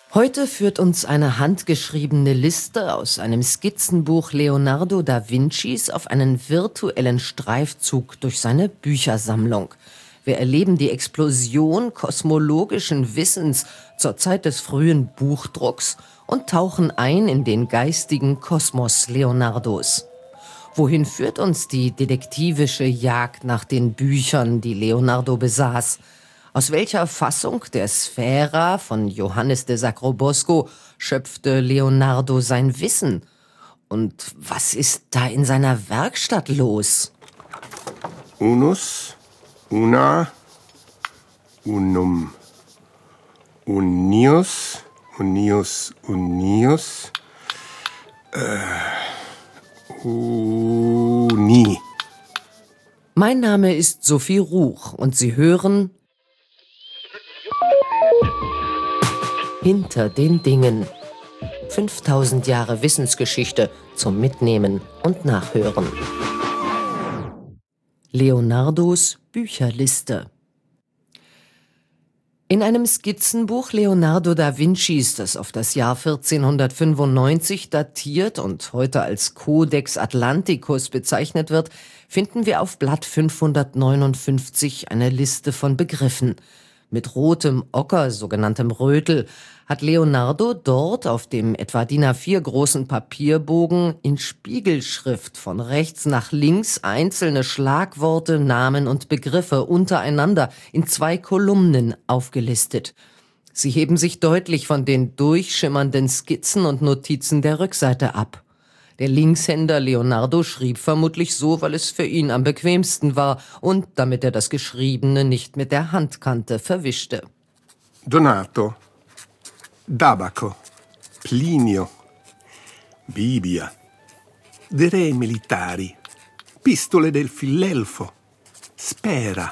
Heute führt uns eine handgeschriebene Liste aus einem Skizzenbuch Leonardo da Vincis auf einen virtuellen Streifzug durch seine Büchersammlung. Wir erleben die Explosion kosmologischen Wissens zur Zeit des frühen Buchdrucks und tauchen ein in den geistigen Kosmos Leonardos. Wohin führt uns die detektivische Jagd nach den Büchern, die Leonardo besaß? Aus welcher Fassung der Sphära von Johannes de Sacrobosco schöpfte Leonardo sein Wissen? Und was ist da in seiner Werkstatt los? Unus, una, unum, unius, unius, unius, uni. Mein Name ist Sophie Ruch und Sie hören Hinter den Dingen. 5000 Jahre Wissensgeschichte zum Mitnehmen und Nachhören. Leonardos Bücherliste. In einem Skizzenbuch Leonardo da Vincis, das auf das Jahr 1495 datiert und heute als Codex Atlanticus bezeichnet wird, finden wir auf Blatt 559 eine Liste von Begriffen. Mit rotem Ocker, sogenanntem Rötel, hat Leonardo dort auf dem etwa DIN A4 großen Papierbogen in Spiegelschrift von rechts nach links einzelne Schlagworte, Namen und Begriffe untereinander in 2 Kolumnen aufgelistet. Sie heben sich deutlich von den durchschimmernden Skizzen und Notizen der Rückseite ab. Der Linkshänder Leonardo schrieb vermutlich so, weil es für ihn am bequemsten war und damit er das Geschriebene nicht mit der Handkante verwischte. Donato, Dabaco, Plinio, Bibia, De Re Militari, Pistole del Filelfo, Spera,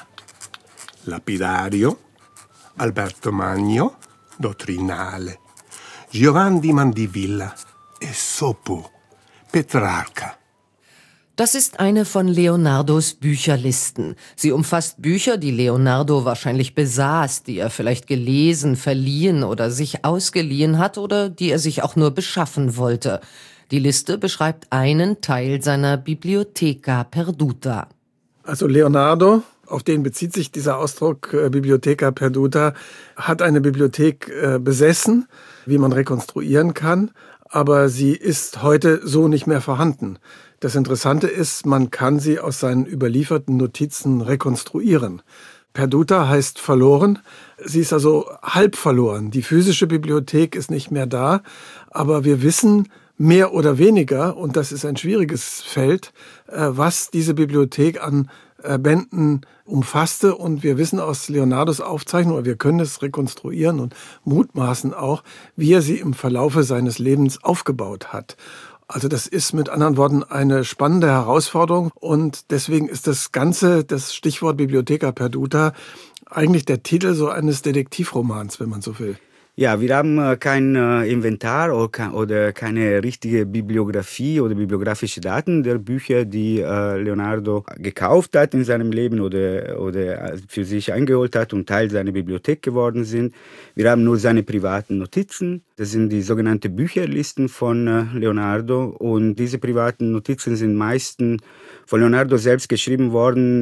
Lapidario, Alberto Magno, Dottrinale, Giovanni Mandivilla, Esopo, Petrarca. Das ist eine von Leonardos Bücherlisten. Sie umfasst Bücher, die Leonardo wahrscheinlich besaß, die er vielleicht gelesen, verliehen oder sich ausgeliehen hat oder die er sich auch nur beschaffen wollte. Die Liste beschreibt einen Teil seiner Bibliotheca Perduta. Also Leonardo, auf den bezieht sich dieser Ausdruck Bibliotheca Perduta, hat eine Bibliothek besessen, wie man rekonstruieren kann, aber sie ist heute so nicht mehr vorhanden. Das Interessante ist, man kann sie aus seinen überlieferten Notizen rekonstruieren. Perduta heißt verloren. Sie ist also halb verloren. Die physische Bibliothek ist nicht mehr da, aber wir wissen mehr oder weniger, und das ist ein schwieriges Feld, was diese Bibliothek an Bänden umfasste. Und wir wissen aus Leonardos Aufzeichnung, oder wir können es rekonstruieren und mutmaßen auch, wie er sie im Verlaufe seines Lebens aufgebaut hat. Also das ist mit anderen Worten eine spannende Herausforderung und deswegen ist das Ganze, das Stichwort Bibliotheca Perduta, eigentlich der Titel so eines Detektivromans, wenn man so will. Ja, wir haben kein Inventar oder keine richtige Bibliografie oder bibliografische Daten der Bücher, die Leonardo gekauft hat in seinem Leben oder für sich eingeholt hat und Teil seiner Bibliothek geworden sind. Wir haben nur seine privaten Notizen. Das sind die sogenannten Bücherlisten von Leonardo und diese privaten Notizen sind meistens von Leonardo selbst geschrieben worden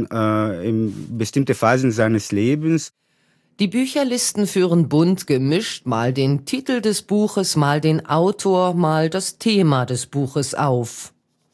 in bestimmte Phasen seines Lebens. Die Bücherlisten führen bunt gemischt mal den Titel des Buches, mal den Autor, mal das Thema des Buches auf.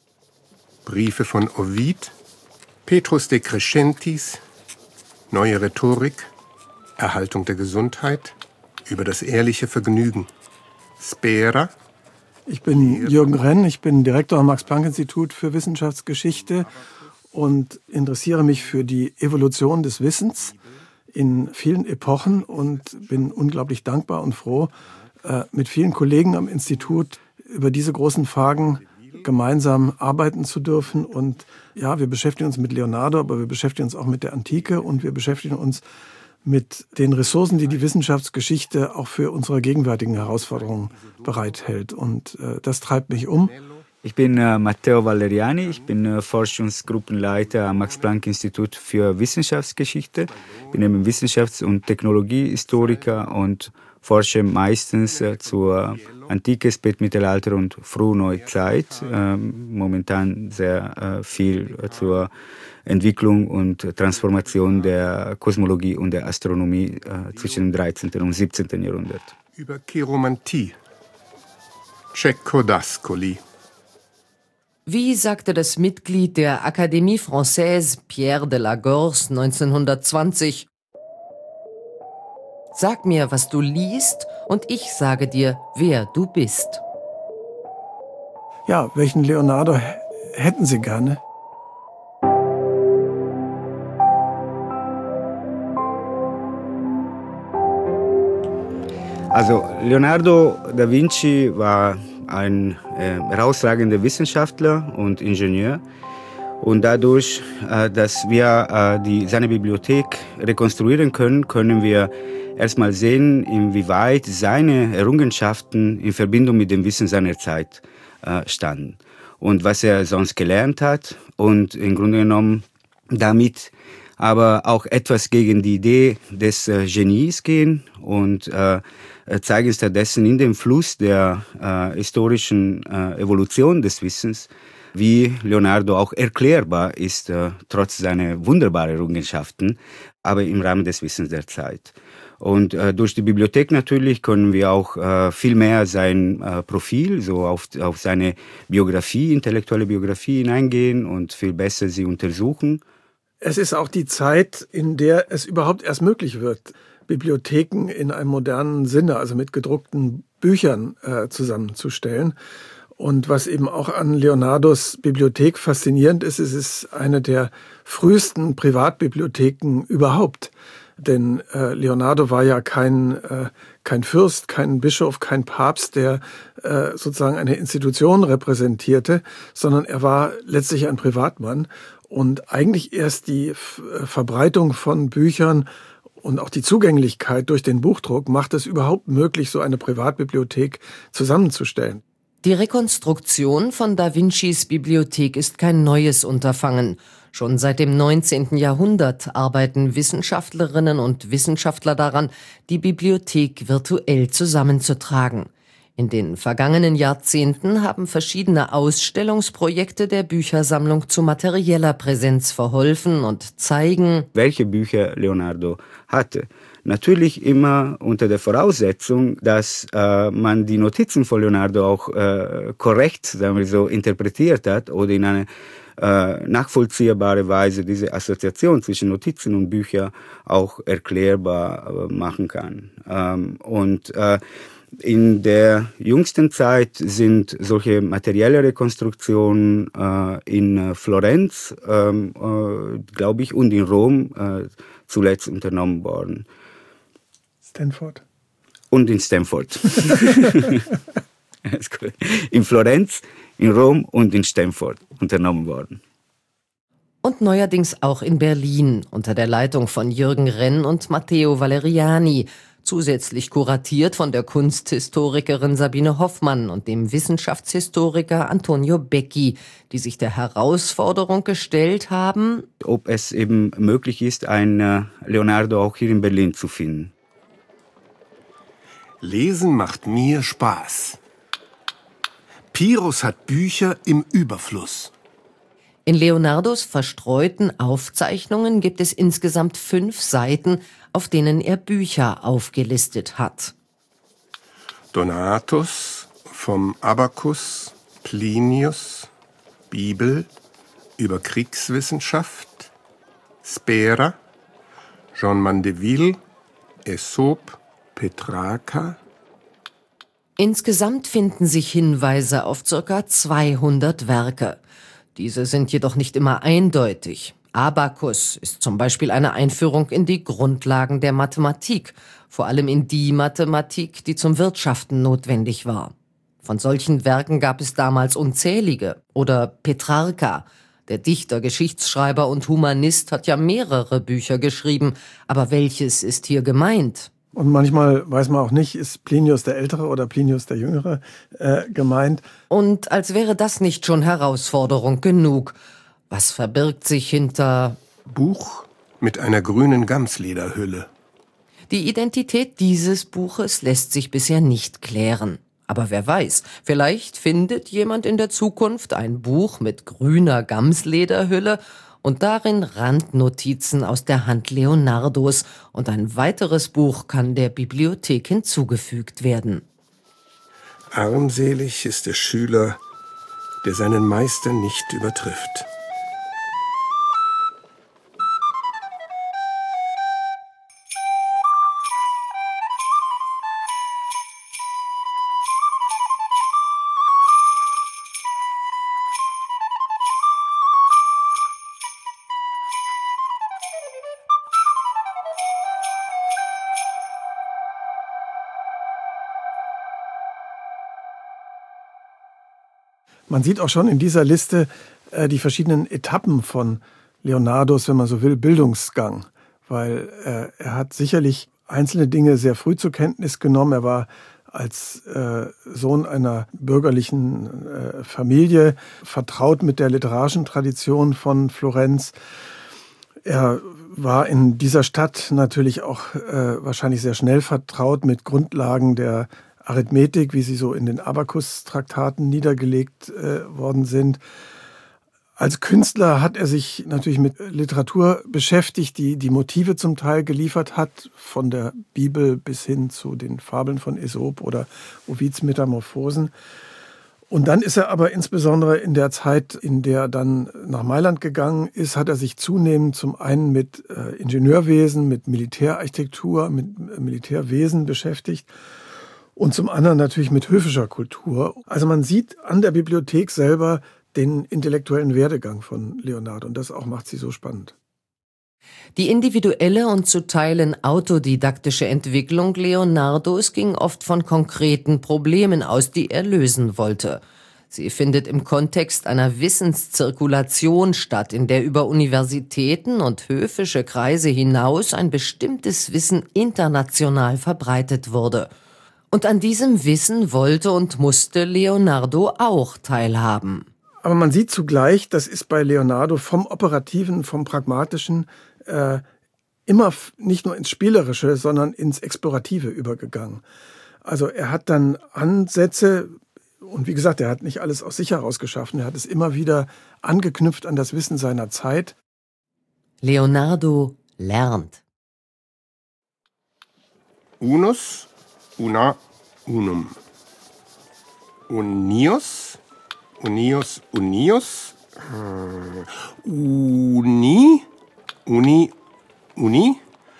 Briefe von Ovid, Petrus de Crescentis, Neue Rhetorik, Erhaltung der Gesundheit, über das ehrliche Vergnügen, Spera. Ich bin Jürgen Renn, ich bin Direktor am Max-Planck-Institut für Wissenschaftsgeschichte und interessiere mich für die Evolution des Wissens in vielen Epochen und bin unglaublich dankbar und froh, mit vielen Kollegen am Institut über diese großen Fragen gemeinsam arbeiten zu dürfen. Und ja, wir beschäftigen uns mit Leonardo, aber wir beschäftigen uns auch mit der Antike und wir beschäftigen uns mit den Ressourcen, die die Wissenschaftsgeschichte auch für unsere gegenwärtigen Herausforderungen bereithält. Und das treibt mich um. Ich bin Matteo Valeriani, ich bin Forschungsgruppenleiter am Max-Planck-Institut für Wissenschaftsgeschichte. Ich bin eben Wissenschafts- und Technologiehistoriker und forsche meistens zur Antike, Spätmittelalter und Frühneuzeit. Momentan sehr viel zur Entwicklung und Transformation der Kosmologie und der Astronomie zwischen dem 13. und 17. Jahrhundert. Über Chiromantie. Cecco d'Ascoli. Wie sagte das Mitglied der Académie Française Pierre de la Gorce 1920, sag mir, was du liest, und ich sage dir, wer du bist. Ja, welchen Leonardo hätten Sie gerne? Also Leonardo da Vinci war ein herausragender Wissenschaftler und Ingenieur. Und dadurch, dass wir seine Bibliothek rekonstruieren können, können wir erstmal sehen, inwieweit seine Errungenschaften in Verbindung mit dem Wissen seiner Zeit standen. Und was er sonst gelernt hat und im Grunde genommen damit aber auch etwas gegen die Idee des Genies gehen und zeigen stattdessen in dem Fluss der historischen Evolution des Wissens, wie Leonardo auch erklärbar ist, trotz seiner wunderbaren Errungenschaften, aber im Rahmen des Wissens der Zeit. Und durch die Bibliothek natürlich können wir auch viel mehr sein Profil, so auf seine Biografie, intellektuelle Biografie hineingehen und viel besser sie untersuchen. Es ist auch die Zeit, in der es überhaupt erst möglich wird, Bibliotheken in einem modernen Sinne, also mit gedruckten Büchern zusammenzustellen. Und was eben auch an Leonardos Bibliothek faszinierend ist, es ist eine der frühesten Privatbibliotheken überhaupt. Denn Leonardo war ja kein Fürst, kein Bischof, kein Papst, der sozusagen eine Institution repräsentierte, sondern er war letztlich ein Privatmann. Und eigentlich erst die Verbreitung von Büchern und auch die Zugänglichkeit durch den Buchdruck macht es überhaupt möglich, so eine Privatbibliothek zusammenzustellen. Die Rekonstruktion von Da Vincis Bibliothek ist kein neues Unterfangen. Schon seit dem 19. Jahrhundert arbeiten Wissenschaftlerinnen und Wissenschaftler daran, die Bibliothek virtuell zusammenzutragen. In den vergangenen Jahrzehnten haben verschiedene Ausstellungsprojekte der Büchersammlung zu materieller Präsenz verholfen und zeigen, welche Bücher Leonardo hatte. Natürlich immer unter der Voraussetzung, dass man die Notizen von Leonardo auch korrekt, sagen wir so, interpretiert hat oder in eine nachvollziehbare Weise diese Assoziation zwischen Notizen und Büchern auch erklärbar machen kann. In der jüngsten Zeit sind solche materielle Rekonstruktionen in Florenz, glaube ich, und in Rom zuletzt unternommen worden. Stanford. Und in Stanford. In Florenz, in Rom und in Stanford unternommen worden. Und neuerdings auch in Berlin unter der Leitung von Jürgen Renn und Matteo Valeriani, zusätzlich kuratiert von der Kunsthistorikerin Sabine Hoffmann und dem Wissenschaftshistoriker Antonio Becchi, die sich der Herausforderung gestellt haben, ob es eben möglich ist, einen Leonardo auch hier in Berlin zu finden. Lesen macht mir Spaß. Pirus hat Bücher im Überfluss. In Leonardos verstreuten Aufzeichnungen gibt es insgesamt 5 Seiten, auf denen er Bücher aufgelistet hat. Donatus, vom Abacus, Plinius, Bibel, über Kriegswissenschaft, Spera, Jean Mandeville, Aesop, Petrarca. Insgesamt finden sich Hinweise auf ca. 200 Werke. Diese sind jedoch nicht immer eindeutig. Abacus ist zum Beispiel eine Einführung in die Grundlagen der Mathematik, vor allem in die Mathematik, die zum Wirtschaften notwendig war. Von solchen Werken gab es damals unzählige. Oder Petrarca, der Dichter, Geschichtsschreiber und Humanist, hat ja mehrere Bücher geschrieben. Aber welches ist hier gemeint? Und manchmal weiß man auch nicht, ist Plinius der Ältere oder Plinius der Jüngere gemeint. Und als wäre das nicht schon Herausforderung genug. Was verbirgt sich hinter Buch mit einer grünen Gamslederhülle? Die Identität dieses Buches lässt sich bisher nicht klären. Aber wer weiß, vielleicht findet jemand in der Zukunft ein Buch mit grüner Gamslederhülle und darin Randnotizen aus der Hand Leonardos und ein weiteres Buch kann der Bibliothek hinzugefügt werden. Armselig ist der Schüler, der seinen Meister nicht übertrifft. Man sieht auch schon in dieser Liste die verschiedenen Etappen von Leonardos, wenn man so will, Bildungsgang. Weil er hat sicherlich einzelne Dinge sehr früh zur Kenntnis genommen. Er war als Sohn einer bürgerlichen Familie vertraut mit der literarischen Tradition von Florenz. Er war in dieser Stadt natürlich auch wahrscheinlich sehr schnell vertraut mit Grundlagen der Arithmetik, wie sie so in den Abakus-Traktaten niedergelegt worden sind. Als Künstler hat er sich natürlich mit Literatur beschäftigt, die Motive zum Teil geliefert hat, von der Bibel bis hin zu den Fabeln von Aesop oder Ovids Metamorphosen. Und dann ist er aber insbesondere in der Zeit, in der er dann nach Mailand gegangen ist, hat er sich zunehmend zum einen mit Ingenieurwesen, mit Militärarchitektur, mit Militärwesen beschäftigt. Und zum anderen natürlich mit höfischer Kultur. Also man sieht an der Bibliothek selber den intellektuellen Werdegang von Leonardo. Und das auch macht sie so spannend. Die individuelle und zu Teilen autodidaktische Entwicklung Leonardos ging oft von konkreten Problemen aus, die er lösen wollte. Sie findet im Kontext einer Wissenszirkulation statt, in der über Universitäten und höfische Kreise hinaus ein bestimmtes Wissen international verbreitet wurde. Und an diesem Wissen wollte und musste Leonardo auch teilhaben. Aber man sieht zugleich, das ist bei Leonardo vom Operativen, vom Pragmatischen immer nicht nur ins Spielerische, sondern ins Explorative übergegangen. Also er hat dann Ansätze, und wie gesagt, er hat nicht alles aus sich heraus geschaffen, er hat es immer wieder angeknüpft an das Wissen seiner Zeit. Leonardo lernt. Unus, una, unum. Unius, unius, unius. Uni, uni, uni.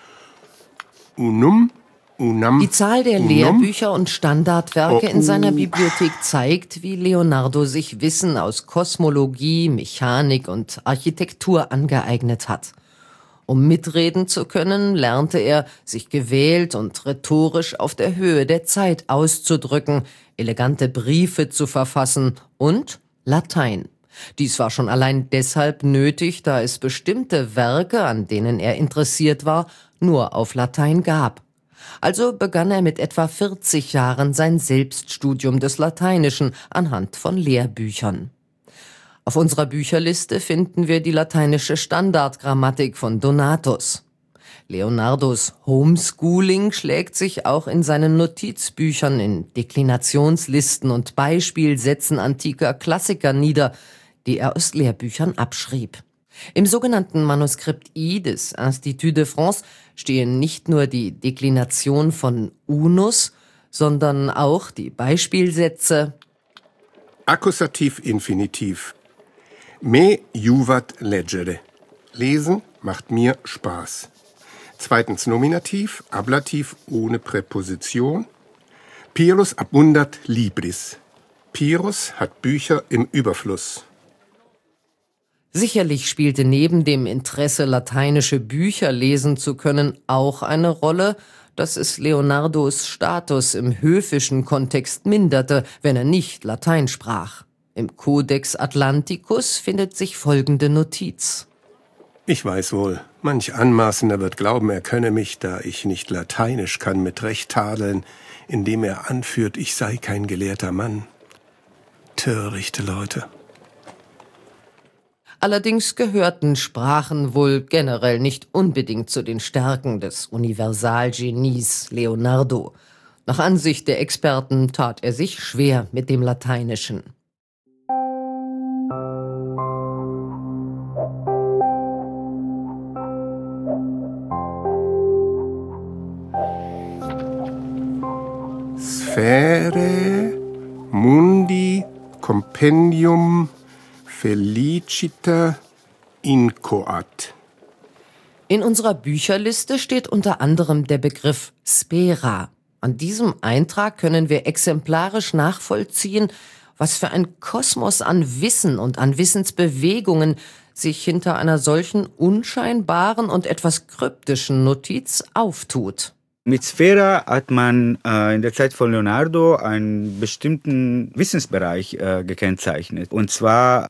Unum, unam. Die Zahl der unum. Lehrbücher und Standardwerke in seiner Bibliothek zeigt, wie Leonardo sich Wissen aus Kosmologie, Mechanik und Architektur angeeignet hat. Um mitreden zu können, lernte er, sich gewählt und rhetorisch auf der Höhe der Zeit auszudrücken, elegante Briefe zu verfassen und Latein. Dies war schon allein deshalb nötig, da es bestimmte Werke, an denen er interessiert war, nur auf Latein gab. Also begann er mit etwa 40 Jahren sein Selbststudium des Lateinischen anhand von Lehrbüchern. Auf unserer Bücherliste finden wir die lateinische Standardgrammatik von Donatus. Leonardos Homeschooling schlägt sich auch in seinen Notizbüchern, in Deklinationslisten und Beispielsätzen antiker Klassiker nieder, die er aus Lehrbüchern abschrieb. Im sogenannten Manuskript I des Institut de France stehen nicht nur die Deklination von Unus, sondern auch die Beispielsätze Akkusativ, Infinitiv. Me juvat leggere. Lesen macht mir Spaß. Zweitens Nominativ, Ablativ ohne Präposition. Pyrrhus abundat libris. Pyrrhus hat Bücher im Überfluss. Sicherlich spielte neben dem Interesse, lateinische Bücher lesen zu können, auch eine Rolle, dass es Leonardos Status im höfischen Kontext minderte, wenn er nicht Latein sprach. Im Codex Atlanticus findet sich folgende Notiz. Ich weiß wohl, Manch Anmaßender wird glauben, er könne mich, da ich nicht Lateinisch kann, mit Recht tadeln, indem er anführt, ich sei kein gelehrter Mann. Törichte Leute. Allerdings gehörten Sprachen wohl generell nicht unbedingt zu den Stärken des Universalgenies Leonardo. Nach Ansicht der Experten tat er sich schwer mit dem Lateinischen. Sphäre mundi compendium felicita inchoat. In unserer Bücherliste steht unter anderem der Begriff Sphära. An diesem Eintrag können wir exemplarisch nachvollziehen, was für ein Kosmos an Wissen und an Wissensbewegungen sich hinter einer solchen unscheinbaren und etwas kryptischen Notiz auftut. Mit Sphära hat man in der Zeit von Leonardo einen bestimmten Wissensbereich gekennzeichnet. Und zwar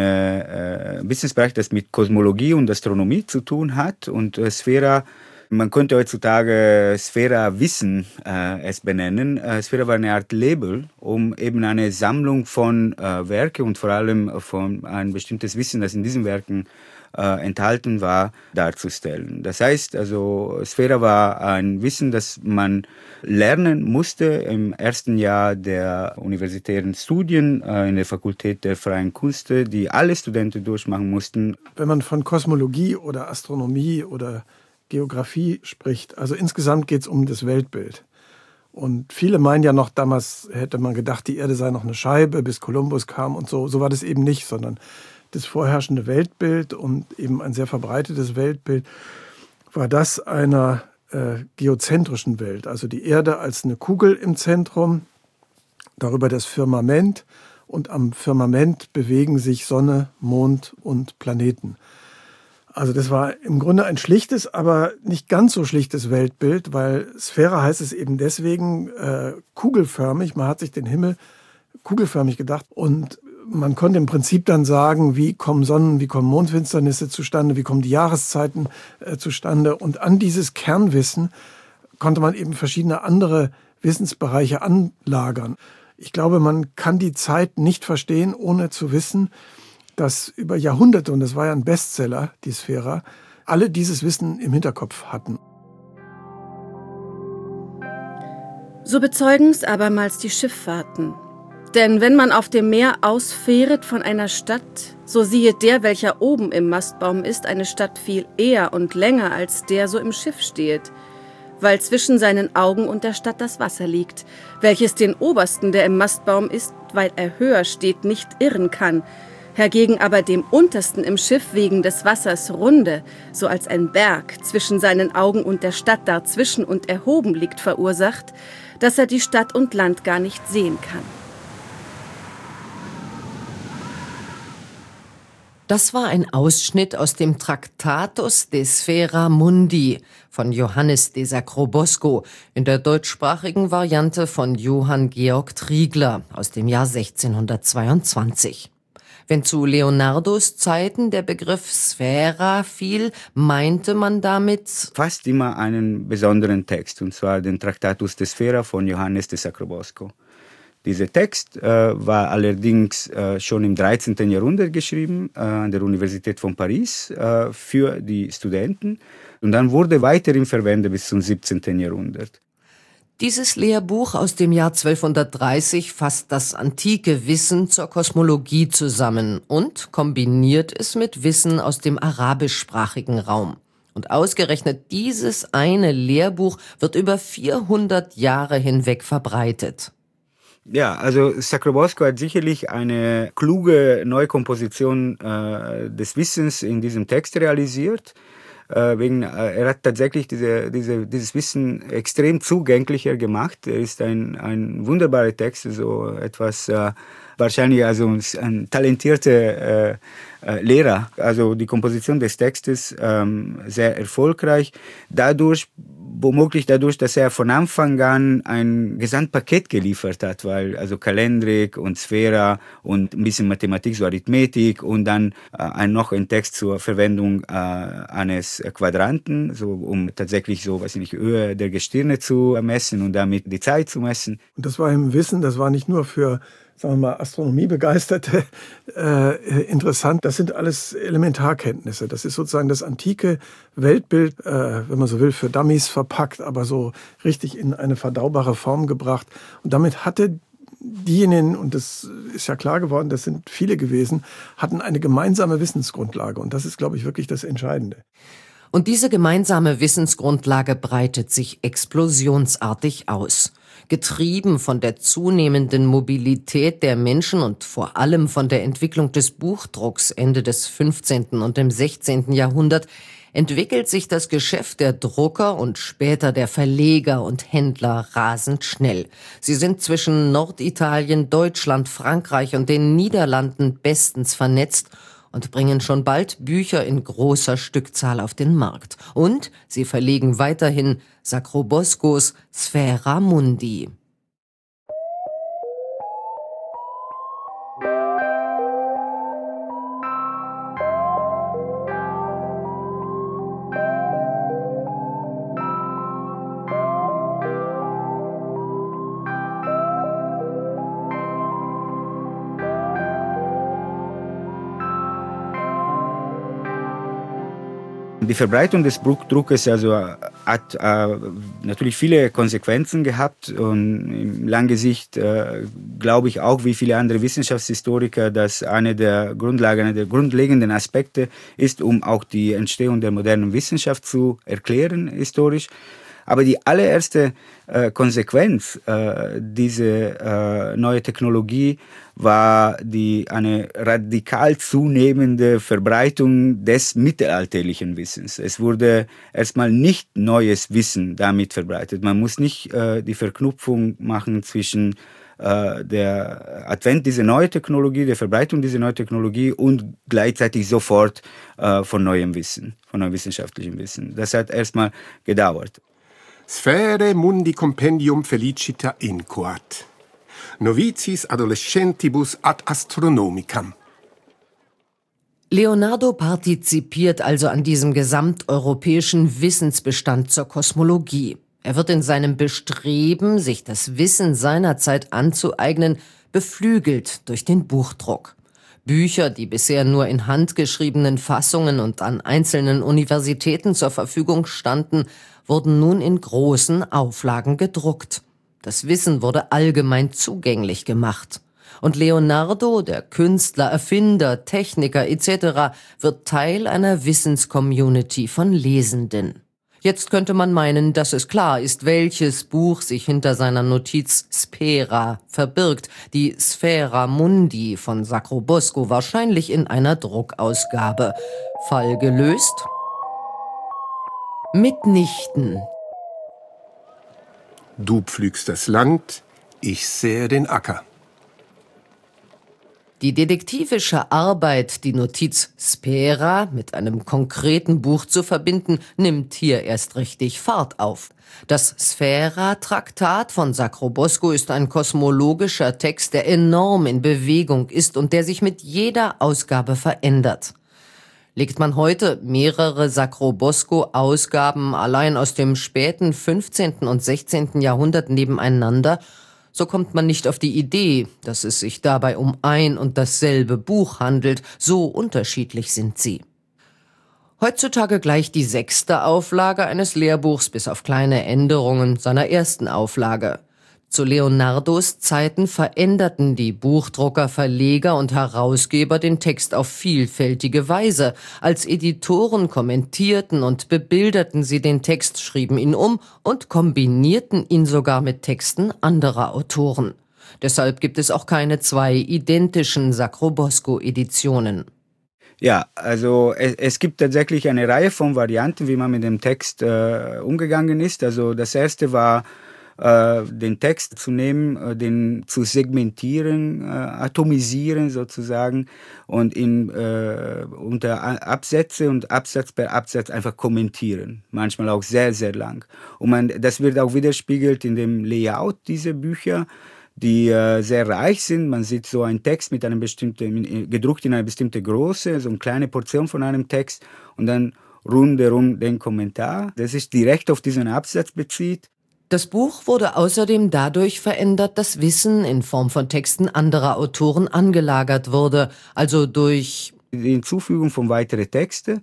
einen Wissensbereich, das mit Kosmologie und Astronomie zu tun hat. Und Sphära, man könnte heutzutage Sphära-Wissen es benennen. Sphära war eine Art Label, um eben eine Sammlung von Werken und vor allem von ein bestimmtes Wissen, das in diesen Werken enthalten war, darzustellen. Das heißt, also Sphära war ein Wissen, das man lernen musste im ersten Jahr der universitären Studien in der Fakultät der Freien Künste, die alle Studenten durchmachen mussten. Wenn man von Kosmologie oder Astronomie oder Geografie spricht, also insgesamt geht es um das Weltbild. Und viele meinen ja noch, damals hätte man gedacht, die Erde sei noch eine Scheibe, bis Kolumbus kam und so. So war das eben nicht, sondern das vorherrschende Weltbild und eben ein sehr verbreitetes Weltbild war das einer geozentrischen Welt. Also die Erde als eine Kugel im Zentrum, darüber das Firmament und am Firmament bewegen sich Sonne, Mond und Planeten. Also das war im Grunde ein schlichtes, aber nicht ganz so schlichtes Weltbild, weil Sphära heißt es eben deswegen kugelförmig. Man hat sich den Himmel kugelförmig gedacht und man konnte im Prinzip dann sagen, wie kommen Mondfinsternisse zustande, wie kommen die Jahreszeiten zustande. Und an dieses Kernwissen konnte man eben verschiedene andere Wissensbereiche anlagern. Ich glaube, man kann die Zeit nicht verstehen, ohne zu wissen, dass über Jahrhunderte, und das war ja ein Bestseller, die Sphära, alle dieses Wissen im Hinterkopf hatten. So bezeugen's abermals die Schifffahrten. Denn wenn man auf dem Meer ausfähret von einer Stadt, so siehet der, welcher oben im Mastbaum ist, eine Stadt viel eher und länger als der so im Schiff stehet, weil zwischen seinen Augen und der Stadt das Wasser liegt, welches den Obersten, der im Mastbaum ist, weil er höher steht, nicht irren kann, hergegen aber dem Untersten im Schiff wegen des Wassers runde, so als ein Berg zwischen seinen Augen und der Stadt dazwischen und erhoben liegt, verursacht, dass er die Stadt und Land gar nicht sehen kann. Das war ein Ausschnitt aus dem Tractatus de Sphera Mundi von Johannes de Sacrobosco in der deutschsprachigen Variante von Johann Georg Triegler aus dem Jahr 1622. Wenn zu Leonardos Zeiten der Begriff Sphära fiel, meinte man damit fast immer einen besonderen Text, und zwar den Tractatus de Sphera von Johannes de Sacrobosco. Dieser Text war allerdings schon im 13. Jahrhundert geschrieben, an der Universität von Paris, für die Studenten. Und dann wurde weiterhin verwendet bis zum 17. Jahrhundert. Dieses Lehrbuch aus dem Jahr 1230 fasst das antike Wissen zur Kosmologie zusammen und kombiniert es mit Wissen aus dem arabischsprachigen Raum. Und ausgerechnet dieses eine Lehrbuch wird über 400 Jahre hinweg verbreitet. Ja, also Sacrobosco hat sicherlich eine kluge Neukomposition des Wissens in diesem Text realisiert. Er hat tatsächlich dieses Wissen extrem zugänglicher gemacht. Er ist ein wunderbarer Text, so etwas wahrscheinlich also ein talentierter Lehrer. Also die Komposition des Textes sehr erfolgreich. Womöglich dadurch, dass er von Anfang an ein Gesamtpaket geliefert hat, weil also Kalendrik und Sphära und ein bisschen Mathematik, so Arithmetik und dann noch ein Text zur Verwendung eines Quadranten, so um tatsächlich so, weiß ich nicht, Höhe der Gestirne zu messen und damit die Zeit zu messen. Und das war im Wissen, das war nicht nur für, sagen wir mal, Astronomiebegeisterte interessant. Das sind alles Elementarkenntnisse. Das ist sozusagen das antike Weltbild, wenn man so will, für Dummies verpackt, aber so richtig in eine verdaubare Form gebracht. Und damit hatte diejenigen, und das ist ja klar geworden, das sind viele gewesen, hatten eine gemeinsame Wissensgrundlage. Und das ist, glaube ich, wirklich das Entscheidende. Und diese gemeinsame Wissensgrundlage breitet sich explosionsartig aus. Getrieben von der zunehmenden Mobilität der Menschen und vor allem von der Entwicklung des Buchdrucks Ende des 15. und im 16. Jahrhundert entwickelt sich das Geschäft der Drucker und später der Verleger und Händler rasend schnell. Sie sind zwischen Norditalien, Deutschland, Frankreich und den Niederlanden bestens vernetzt und bringen schon bald Bücher in großer Stückzahl auf den Markt. Und sie verlegen weiterhin Sacroboscos Sphära Mundi. Die Verbreitung des Buchdruckes hat natürlich viele Konsequenzen gehabt und in langer Sicht glaube ich auch, wie viele andere Wissenschaftshistoriker, dass eine der grundlegenden Aspekte ist, um auch die Entstehung der modernen Wissenschaft zu erklären, historisch. Aber die allererste Konsequenz dieser neuen Technologie war eine radikal zunehmende Verbreitung des mittelalterlichen Wissens. Es wurde erstmal nicht neues Wissen damit verbreitet. Man muss nicht die Verknüpfung machen zwischen der Advent dieser neuen Technologie, der Verbreitung dieser neuen Technologie und gleichzeitig sofort von neuem Wissen, von neuem wissenschaftlichem Wissen. Das hat erstmal gedauert. Sphärae mundi compendium felicita inquat. Novicis adolescentibus ad astronomicam. Leonardo partizipiert also an diesem gesamteuropäischen Wissensbestand zur Kosmologie. Er wird in seinem Bestreben, sich das Wissen seiner Zeit anzueignen, beflügelt durch den Buchdruck. Bücher, die bisher nur in handgeschriebenen Fassungen und an einzelnen Universitäten zur Verfügung standen, wurden nun in großen Auflagen gedruckt. Das Wissen wurde allgemein zugänglich gemacht. Und Leonardo, der Künstler, Erfinder, Techniker etc., wird Teil einer Wissenscommunity von Lesenden. Jetzt könnte man meinen, dass es klar ist, welches Buch sich hinter seiner Notiz Sphära verbirgt. Die Sphära Mundi von Sacrobosco, wahrscheinlich in einer Druckausgabe. Fall gelöst? Mitnichten. Du pflügst das Land, ich sähe den Acker. Die detektivische Arbeit, die Notiz Sphära mit einem konkreten Buch zu verbinden, nimmt hier erst richtig Fahrt auf. Das Sphära-Traktat von Sacrobosco ist ein kosmologischer Text, der enorm in Bewegung ist und der sich mit jeder Ausgabe verändert. Legt man heute mehrere Sacrobosco-Ausgaben allein aus dem späten 15. und 16. Jahrhundert nebeneinander, so kommt man nicht auf die Idee, dass es sich dabei um ein und dasselbe Buch handelt, so unterschiedlich sind sie. Heutzutage gleicht die 6. Auflage eines Lehrbuchs bis auf kleine Änderungen seiner ersten Auflage. Zu Leonardos Zeiten veränderten die Buchdrucker, Verleger und Herausgeber den Text auf vielfältige Weise. Als Editoren kommentierten und bebilderten sie den Text, schrieben ihn um und kombinierten ihn sogar mit Texten anderer Autoren. Deshalb gibt es auch keine 2 identischen Sacrobosco-Editionen. Ja, also es gibt tatsächlich eine Reihe von Varianten, wie man mit dem Text umgegangen ist. Also das erste war den Text zu nehmen, den zu segmentieren, atomisieren sozusagen und ihn unter Absätze und Absatz per Absatz einfach kommentieren. Manchmal auch sehr, sehr lang. Und das wird auch widerspiegelt in dem Layout dieser Bücher, die sehr reich sind. Man sieht so einen Text mit einem bestimmten, gedruckt in eine bestimmte Größe, so eine kleine Portion von einem Text und dann rundherum den Kommentar, der sich direkt auf diesen Absatz bezieht. Das Buch wurde außerdem dadurch verändert, dass Wissen in Form von Texten anderer Autoren angelagert wurde, also durch die Hinzufügung von weiteren Texten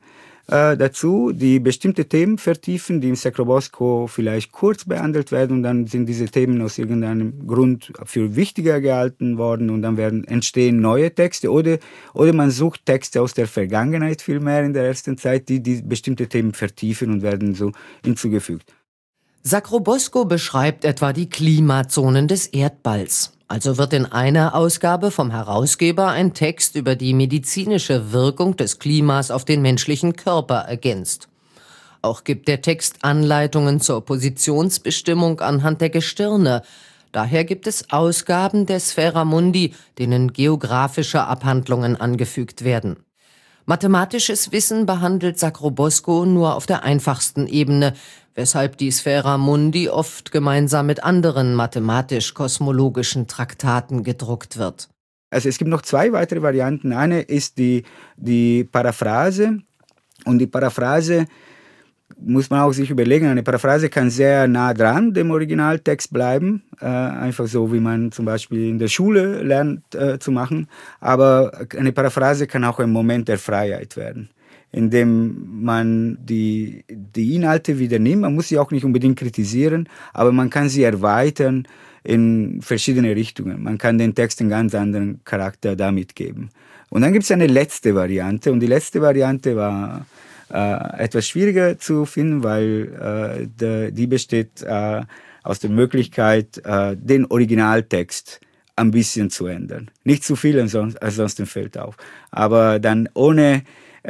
dazu, die bestimmte Themen vertiefen, die im Sacrobosco vielleicht kurz behandelt werden und dann sind diese Themen aus irgendeinem Grund für wichtiger gehalten worden und dann entstehen neue Texte oder man sucht Texte aus der Vergangenheit vielmehr in der ersten Zeit, die bestimmte Themen vertiefen und werden so hinzugefügt. Sacrobosco beschreibt etwa die Klimazonen des Erdballs. Also wird in einer Ausgabe vom Herausgeber ein Text über die medizinische Wirkung des Klimas auf den menschlichen Körper ergänzt. Auch gibt der Text Anleitungen zur Positionsbestimmung anhand der Gestirne. Daher gibt es Ausgaben der Sphera Mundi, denen geografische Abhandlungen angefügt werden. Mathematisches Wissen behandelt Sacrobosco nur auf der einfachsten Ebene, weshalb die Sphera Mundi oft gemeinsam mit anderen mathematisch-kosmologischen Traktaten gedruckt wird. Also es gibt noch zwei weitere Varianten. Eine ist die Paraphrase. Und die Paraphrase muss man auch sich überlegen. Eine Paraphrase kann sehr nah dran dem Originaltext bleiben. Einfach so, wie man zum Beispiel in der Schule lernt zu machen. Aber eine Paraphrase kann auch ein Moment der Freiheit werden, indem man die Inhalte wieder nimmt. Man muss sie auch nicht unbedingt kritisieren, aber man kann sie erweitern in verschiedene Richtungen. Man kann den Text einen ganz anderen Charakter damit geben. Und dann gibt es eine letzte Variante. Und die letzte Variante war etwas schwieriger zu finden, weil die besteht aus der Möglichkeit, den Originaltext ein bisschen zu ändern. Nicht zu viel, ansonsten fällt auf. Aber dann ohne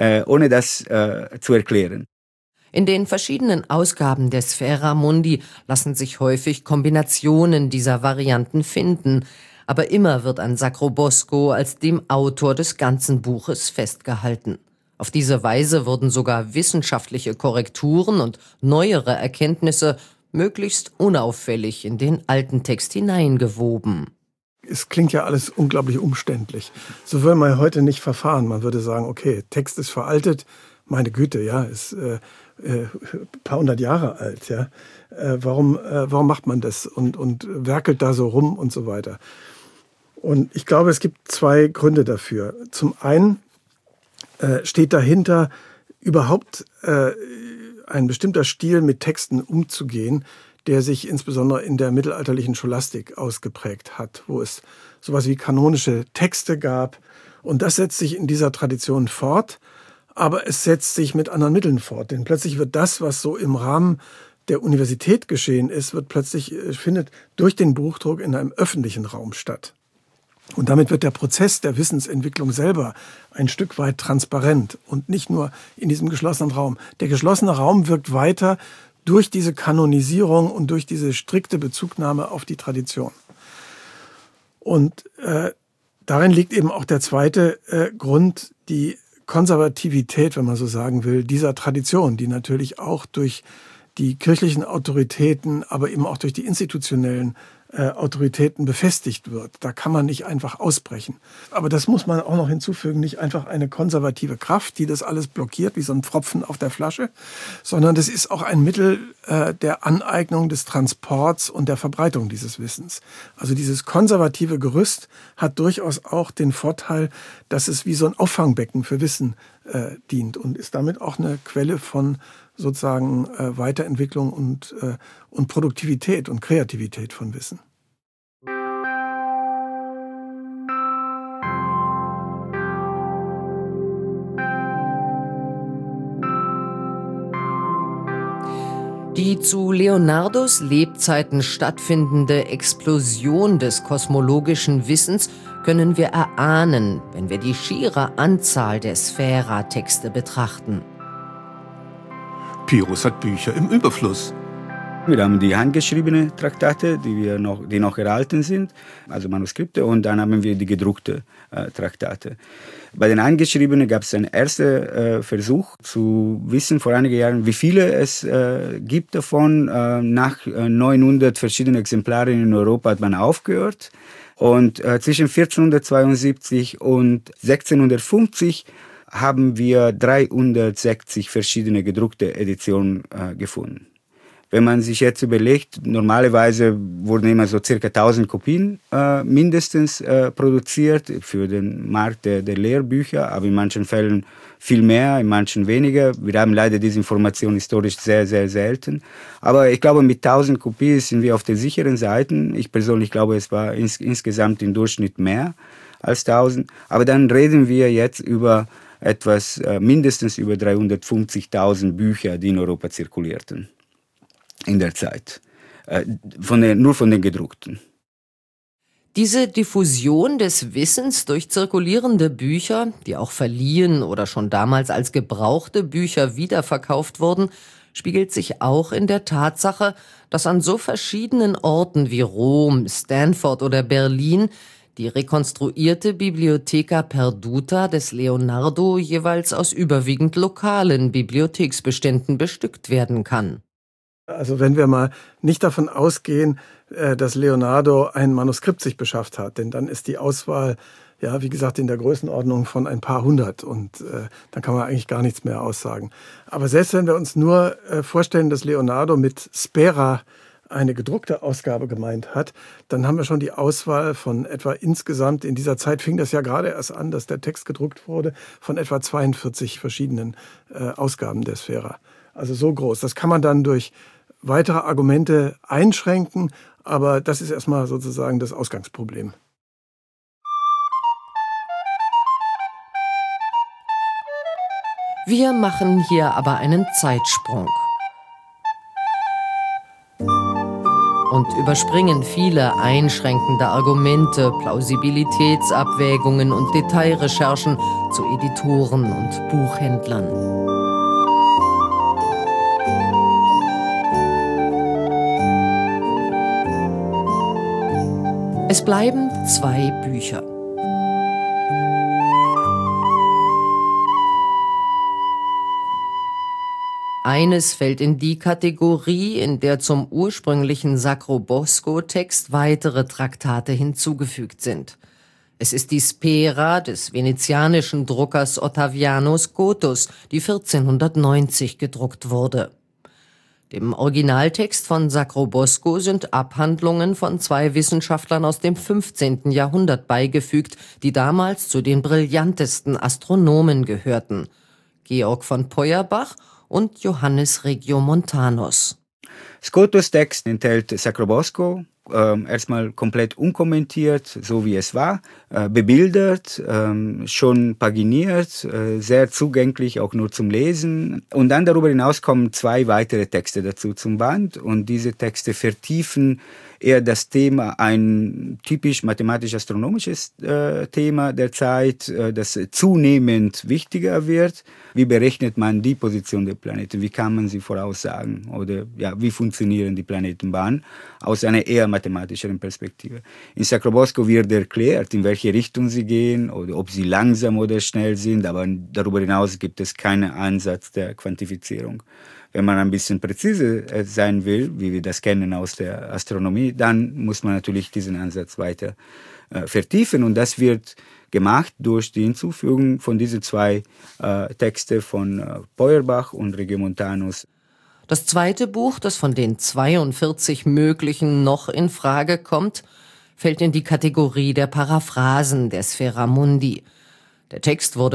das zu erklären. In den verschiedenen Ausgaben der Sphera Mundi lassen sich häufig Kombinationen dieser Varianten finden, aber immer wird an Sacrobosco als dem Autor des ganzen Buches festgehalten. Auf diese Weise wurden sogar wissenschaftliche Korrekturen und neuere Erkenntnisse möglichst unauffällig in den alten Text hineingewoben. Es klingt ja alles unglaublich umständlich. So würde man heute nicht verfahren. Man würde sagen, okay, Text ist veraltet, meine Güte, ja, ist ein paar hundert Jahre alt, ja. Warum macht man das und werkelt da so rum und so weiter? Und ich glaube, es gibt zwei Gründe dafür. Zum einen steht dahinter, überhaupt ein bestimmter Stil mit Texten umzugehen, der sich insbesondere in der mittelalterlichen Scholastik ausgeprägt hat, wo es sowas wie kanonische Texte gab. Und das setzt sich in dieser Tradition fort, aber es setzt sich mit anderen Mitteln fort. Denn plötzlich wird das, was so im Rahmen der Universität geschehen ist, findet durch den Buchdruck in einem öffentlichen Raum statt. Und damit wird der Prozess der Wissensentwicklung selber ein Stück weit transparent und nicht nur in diesem geschlossenen Raum. Der geschlossene Raum wirkt weiter durch diese Kanonisierung und durch diese strikte Bezugnahme auf die Tradition. Und darin liegt eben auch der zweite Grund, die Konservativität, wenn man so sagen will, dieser Tradition, die natürlich auch durch die kirchlichen Autoritäten, aber eben auch durch die institutionellen Autoritäten befestigt wird. Da kann man nicht einfach ausbrechen. Aber das muss man auch noch hinzufügen, nicht einfach eine konservative Kraft, die das alles blockiert, wie so ein Pfropfen auf der Flasche, sondern das ist auch ein Mittel der Aneignung, des Transports und der Verbreitung dieses Wissens. Also dieses konservative Gerüst hat durchaus auch den Vorteil, dass es wie so ein Auffangbecken für Wissen dient und ist damit auch eine Quelle von sozusagen Weiterentwicklung und Produktivität und Kreativität von Wissen. Die zu Leonardos Lebzeiten stattfindende Explosion des kosmologischen Wissens können wir erahnen, wenn wir die schiere Anzahl der Sphera-Texte betrachten. Pyrrhus hat Bücher im Überfluss. Wir haben die handgeschriebenen Traktate, die noch erhalten sind, also Manuskripte, und dann haben wir die gedruckten Traktate. Bei den handgeschriebenen gab es einen ersten Versuch zu wissen vor einigen Jahren, wie viele es gibt davon. Nach 900 verschiedenen Exemplaren in Europa hat man aufgehört. Und zwischen 1472 und 1650 haben wir 360 verschiedene gedruckte Editionen gefunden. Wenn man sich jetzt überlegt, normalerweise wurden immer so circa 1000 Kopien mindestens produziert für den Markt der Lehrbücher, aber in manchen Fällen viel mehr, in manchen weniger. Wir haben leider diese Information historisch sehr, sehr selten. Aber ich glaube, mit 1000 Kopien sind wir auf der sicheren Seite. Ich persönlich glaube, es war insgesamt im Durchschnitt mehr als 1000. Aber dann reden wir jetzt über mindestens über 350.000 Bücher, die in Europa zirkulierten. In der Zeit. Nur von den gedruckten. Diese Diffusion des Wissens durch zirkulierende Bücher, die auch verliehen oder schon damals als gebrauchte Bücher wiederverkauft wurden, spiegelt sich auch in der Tatsache, dass an so verschiedenen Orten wie Rom, Stanford oder Berlin die rekonstruierte Bibliotheca Perduta des Leonardo jeweils aus überwiegend lokalen Bibliotheksbeständen bestückt werden kann. Also wenn wir mal nicht davon ausgehen, dass Leonardo ein Manuskript sich beschafft hat, denn dann ist die Auswahl, ja, wie gesagt, in der Größenordnung von ein paar hundert und dann kann man eigentlich gar nichts mehr aussagen. Aber selbst wenn wir uns nur vorstellen, dass Leonardo mit Spera eine gedruckte Ausgabe gemeint hat, dann haben wir schon die Auswahl von etwa insgesamt, in dieser Zeit fing das ja gerade erst an, dass der Text gedruckt wurde, von etwa 42 verschiedenen Ausgaben der Spera. Also so groß. Das kann man dann durch weitere Argumente einschränken, aber das ist erstmal sozusagen das Ausgangsproblem. Wir machen hier aber einen Zeitsprung und überspringen viele einschränkende Argumente, Plausibilitätsabwägungen und Detailrecherchen zu Editoren und Buchhändlern. Es bleiben 2 Bücher. Eines fällt in die Kategorie, in der zum ursprünglichen Sacrobosco-Text weitere Traktate hinzugefügt sind. Es ist die Spera des venezianischen Druckers Ottaviano Scotus, die 1490 gedruckt wurde. Dem Originaltext von Sacrobosco sind Abhandlungen von 2 Wissenschaftlern aus dem 15. Jahrhundert beigefügt, die damals zu den brillantesten Astronomen gehörten: Georg von Peuerbach und Johannes Regiomontanus. Scotus' Text enthält Sacrobosco, erstmal komplett unkommentiert, so wie es war, bebildert, schon paginiert, sehr zugänglich, auch nur zum Lesen. Und dann darüber hinaus kommen 2 weitere Texte dazu zum Band, und diese Texte vertiefen eher das Thema, ein typisch mathematisch-astronomisches Thema der Zeit, das zunehmend wichtiger wird. Wie berechnet man die Position der Planeten? Wie kann man sie voraussagen? Oder ja, wie funktionieren die Planetenbahnen aus einer eher mathematischeren Perspektive? In Sacrobosco wird erklärt, in welche Richtung sie gehen oder ob sie langsam oder schnell sind, aber darüber hinaus gibt es keinen Ansatz der Quantifizierung. Wenn man ein bisschen präzise sein will, wie wir das kennen aus der Astronomie, dann muss man natürlich diesen Ansatz weiter vertiefen. Und das wird gemacht durch die Hinzufügung von diesen 2 Texte von Peuerbach und Regiomontanus. Das zweite Buch, das von den 42 möglichen noch in Frage kommt, fällt in die Kategorie der Paraphrasen der Sphera Mundi. Der Text wurde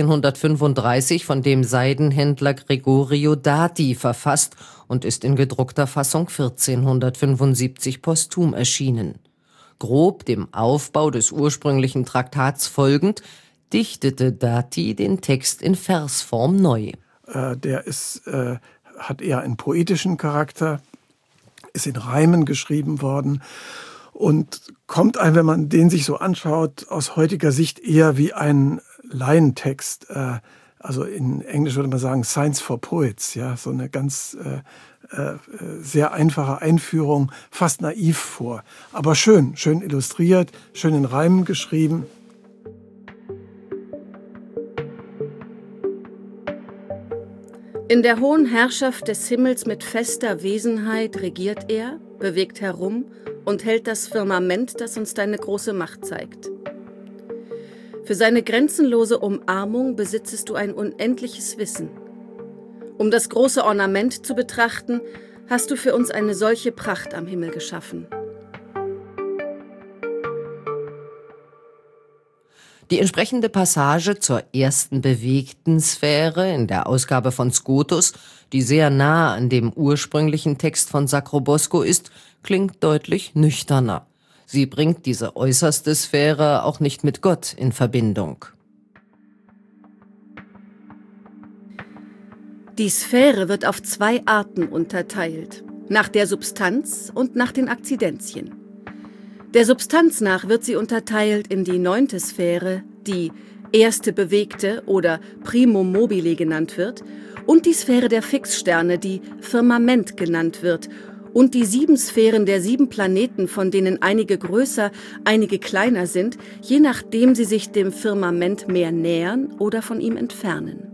1435 von dem Seidenhändler Gregorio Dati verfasst und ist in gedruckter Fassung 1475 posthum erschienen. Grob dem Aufbau des ursprünglichen Traktats folgend, dichtete Dati den Text in Versform neu. Der hat eher einen poetischen Charakter, ist in Reimen geschrieben worden und kommt einem, wenn man den sich so anschaut, aus heutiger Sicht eher wie ein Laientext, Also in Englisch würde man sagen Science for Poets, ja, so eine ganz sehr einfache Einführung, fast naiv vor. Aber schön illustriert, schön in Reimen geschrieben. In der hohen Herrschaft des Himmels mit fester Wesenheit regiert er, bewegt herum und hält das Firmament, das uns deine große Macht zeigt. Für seine grenzenlose Umarmung besitzest du ein unendliches Wissen. Um das große Ornament zu betrachten, hast du für uns eine solche Pracht am Himmel geschaffen. Die entsprechende Passage zur ersten bewegten Sphäre in der Ausgabe von Scotus, die sehr nah an dem ursprünglichen Text von Sacrobosco ist, klingt deutlich nüchterner. Sie bringt diese äußerste Sphäre auch nicht mit Gott in Verbindung. Die Sphäre wird auf 2 Arten unterteilt, nach der Substanz und nach den Akzidenzien. Der Substanz nach wird sie unterteilt in die 9. Sphäre, die erste bewegte oder Primum mobile genannt wird, und die Sphäre der Fixsterne, die Firmament genannt wird, und die 7 Sphären der 7 Planeten, von denen einige größer, einige kleiner sind, je nachdem sie sich dem Firmament mehr nähern oder von ihm entfernen.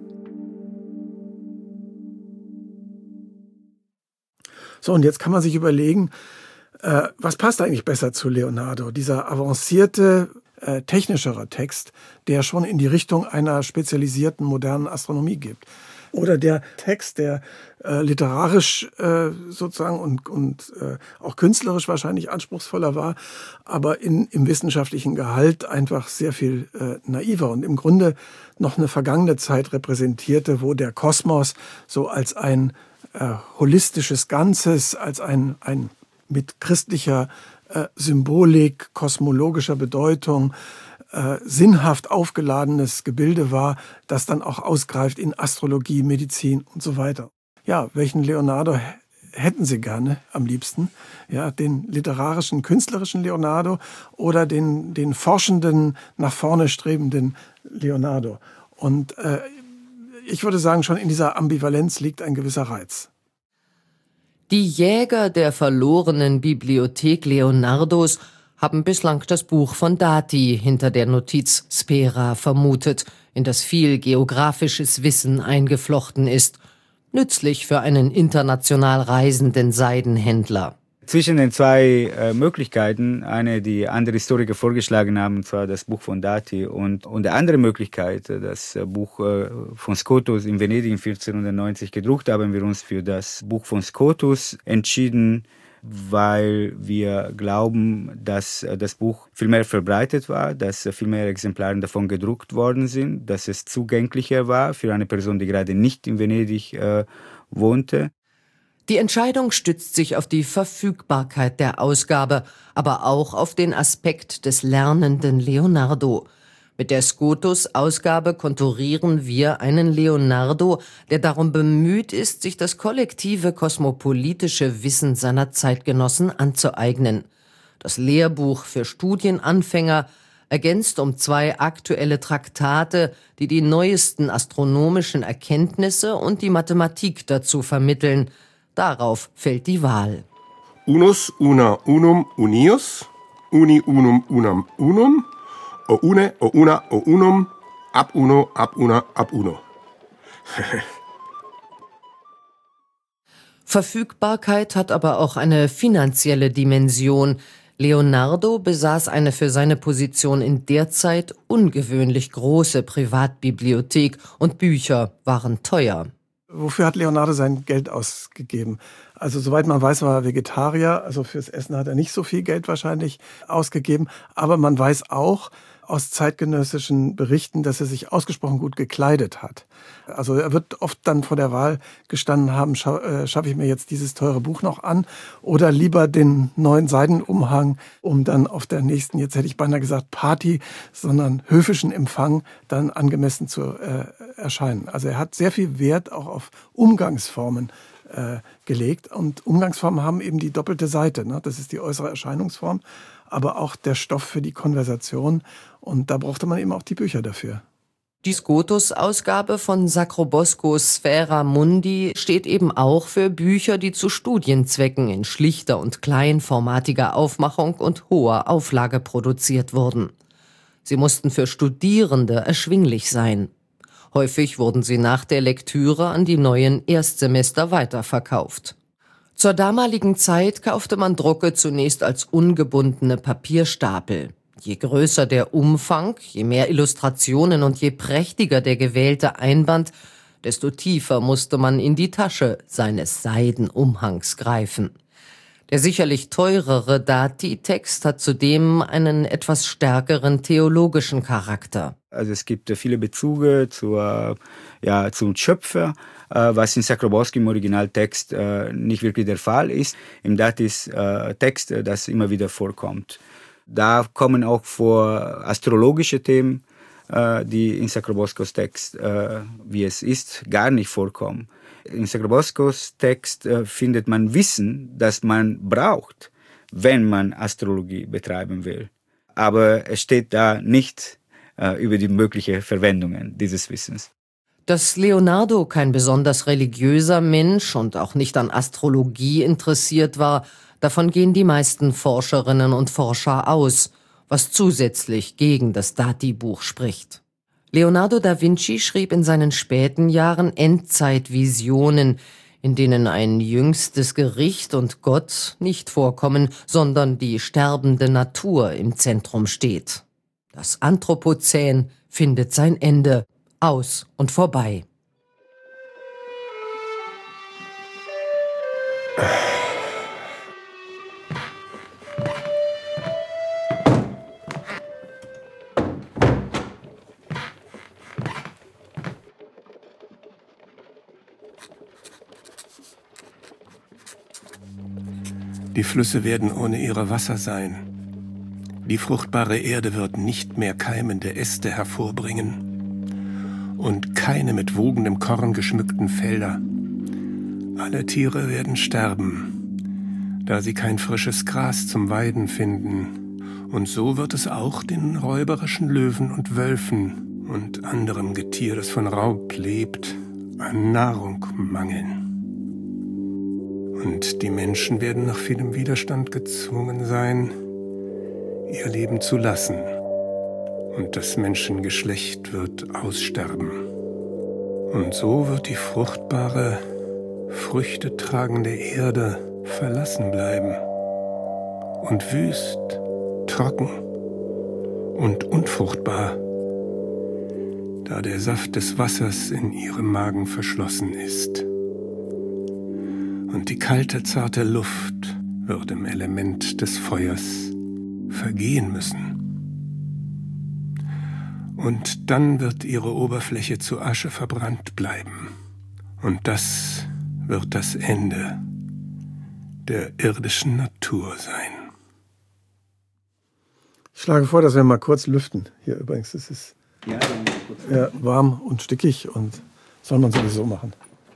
So, und jetzt kann man sich überlegen, was passt eigentlich besser zu Leonardo? Dieser avancierte, technischere Text, der schon in die Richtung einer spezialisierten modernen Astronomie geht. Oder der Text, der literarisch sozusagen und auch künstlerisch wahrscheinlich anspruchsvoller war, aber im wissenschaftlichen Gehalt einfach sehr viel naiver und im Grunde noch eine vergangene Zeit repräsentierte, wo der Kosmos so als ein holistisches Ganzes, als ein mit christlicher Symbolik, kosmologischer Bedeutung, sinnhaft aufgeladenes Gebilde war, das dann auch ausgreift in Astrologie, Medizin und so weiter. Ja, welchen Leonardo hätten Sie gerne am liebsten? Ja, den literarischen, künstlerischen Leonardo oder den forschenden, nach vorne strebenden Leonardo? Und ich würde sagen, schon in dieser Ambivalenz liegt ein gewisser Reiz. Die Jäger der verlorenen Bibliothek Leonardos haben bislang das Buch von Dati hinter der Notiz Spera vermutet, in das viel geografisches Wissen eingeflochten ist. Nützlich für einen international reisenden Seidenhändler. Zwischen den 2 Möglichkeiten, eine, die andere Historiker vorgeschlagen haben, und zwar das Buch von Dati und der andere Möglichkeit, das Buch von Scotus in Venedig in 1490 gedruckt, haben wir uns für das Buch von Scotus entschieden, weil wir glauben, dass das Buch viel mehr verbreitet war, dass viel mehr Exemplare davon gedruckt worden sind, dass es zugänglicher war für eine Person, die gerade nicht in Venedig wohnte. Die Entscheidung stützt sich auf die Verfügbarkeit der Ausgabe, aber auch auf den Aspekt des lernenden Leonardo. Mit der Scotus-Ausgabe konturieren wir einen Leonardo, der darum bemüht ist, sich das kollektive kosmopolitische Wissen seiner Zeitgenossen anzueignen. Das Lehrbuch für Studienanfänger ergänzt um 2 aktuelle Traktate, die die neuesten astronomischen Erkenntnisse und die Mathematik dazu vermitteln. Darauf fällt die Wahl. Unus, una, unum, unius, uni, unum, unam, unum, o une, o una, o unum, ab uno, ab una, ab uno. Verfügbarkeit hat aber auch eine finanzielle Dimension. Leonardo besaß eine für seine Position in der Zeit ungewöhnlich große Privatbibliothek und Bücher waren teuer. Wofür hat Leonardo sein Geld ausgegeben? Also soweit man weiß, war er Vegetarier, also fürs Essen hat er nicht so viel Geld wahrscheinlich ausgegeben. Aber man weiß auch aus zeitgenössischen Berichten, dass er sich ausgesprochen gut gekleidet hat. Also er wird oft dann vor der Wahl gestanden haben, schaffe ich mir jetzt dieses teure Buch noch an oder lieber den neuen Seidenumhang, um dann auf der nächsten, jetzt hätte ich beinahe gesagt Party, sondern höfischen Empfang dann angemessen zu erscheinen. Also er hat sehr viel Wert auch auf Umgangsformen gelegt und Umgangsformen haben eben die doppelte Seite, ne? Das ist die äußere Erscheinungsform, aber auch der Stoff für die Konversation und da brauchte man eben auch die Bücher dafür. Die Scotus-Ausgabe von Sacroboscos Sphära Mundi steht eben auch für Bücher, die zu Studienzwecken in schlichter und kleinformatiger Aufmachung und hoher Auflage produziert wurden. Sie mussten für Studierende erschwinglich sein. Häufig wurden sie nach der Lektüre an die neuen Erstsemester weiterverkauft. Zur damaligen Zeit kaufte man Drucke zunächst als ungebundene Papierstapel. Je größer der Umfang, je mehr Illustrationen und je prächtiger der gewählte Einband, desto tiefer musste man in die Tasche seines Seidenumhangs greifen. Der sicherlich teurere Dati-Text hat zudem einen etwas stärkeren theologischen Charakter. Also es gibt viele Bezüge zum Schöpfer, was in Sacrobosco im Originaltext nicht wirklich der Fall ist. Im Datis-Text, das immer wieder vorkommt. Da kommen auch vor astrologische Themen, die in Sacroboscos Text, wie es ist, gar nicht vorkommen. In Sacroboscos Text findet man Wissen, das man braucht, wenn man Astrologie betreiben will. Aber es steht da nicht über die möglichen Verwendungen dieses Wissens. Dass Leonardo kein besonders religiöser Mensch und auch nicht an Astrologie interessiert war, davon gehen die meisten Forscherinnen und Forscher aus, was zusätzlich gegen das Dati-Buch spricht. Leonardo da Vinci schrieb in seinen späten Jahren Endzeitvisionen, in denen ein jüngstes Gericht und Gott nicht vorkommen, sondern die sterbende Natur im Zentrum steht. Das Anthropozän findet sein Ende, aus und vorbei. Die Flüsse werden ohne ihre Wasser sein. Die fruchtbare Erde wird nicht mehr keimende Äste hervorbringen und keine mit wogendem Korn geschmückten Felder. Alle Tiere werden sterben, da sie kein frisches Gras zum Weiden finden. Und so wird es auch den räuberischen Löwen und Wölfen und anderem Getier, das von Raub lebt, an Nahrung mangeln. Und die Menschen werden nach vielem Widerstand gezwungen sein, ihr Leben zu lassen. Und das Menschengeschlecht wird aussterben. Und so wird die fruchtbare, früchtetragende Erde verlassen bleiben und wüst, trocken und unfruchtbar, da der Saft des Wassers in ihrem Magen verschlossen ist. Und die kalte, zarte Luft wird im Element des Feuers vergehen müssen. Und dann wird ihre Oberfläche zu Asche verbrannt bleiben. Und das wird das Ende der irdischen Natur sein. Ich schlage vor, dass wir mal kurz lüften. Hier übrigens, es ist warm und stickig und soll man sowieso machen.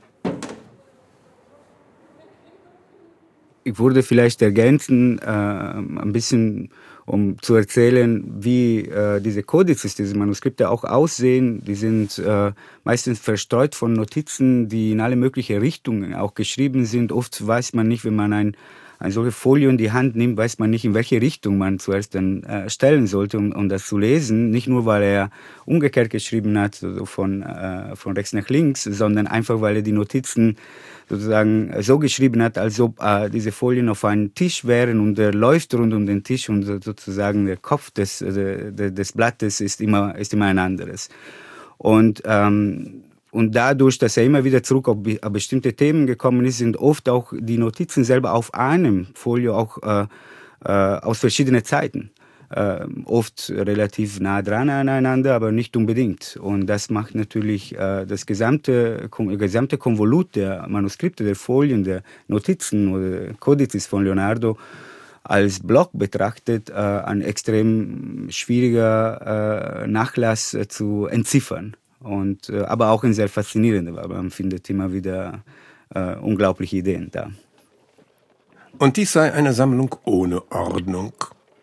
Ich würde vielleicht ergänzen, ein bisschen, um zu erzählen, wie diese Kodizes, diese Manuskripte auch aussehen. Die sind meistens verstreut von Notizen, die in alle möglichen Richtungen auch geschrieben sind. Oft weiß man nicht, wenn man ein solche Folie in die Hand nimmt, weiß man nicht, in welche Richtung man zuerst dann stellen sollte, um das zu lesen. Nicht nur, weil er umgekehrt geschrieben hat, so von rechts nach links, sondern einfach, weil er die Notizen sozusagen so geschrieben hat, als ob diese Folien auf einem Tisch wären und er läuft rund um den Tisch und sozusagen der Kopf des Blattes ist immer ein anderes. Und dadurch, dass er immer wieder zurück auf bestimmte Themen gekommen ist, sind oft auch die Notizen selber auf einem Folio auch aus verschiedenen Zeiten. Oft relativ nah dran aneinander, aber nicht unbedingt. Und das macht natürlich das gesamte Konvolut der Manuskripte, der Folien, der Notizen oder Kodizes von Leonardo als Block betrachtet ein extrem schwieriger Nachlass zu entziffern. Aber auch ein sehr faszinierender, weil man findet immer wieder unglaubliche Ideen da. Und dies sei eine Sammlung ohne Ordnung.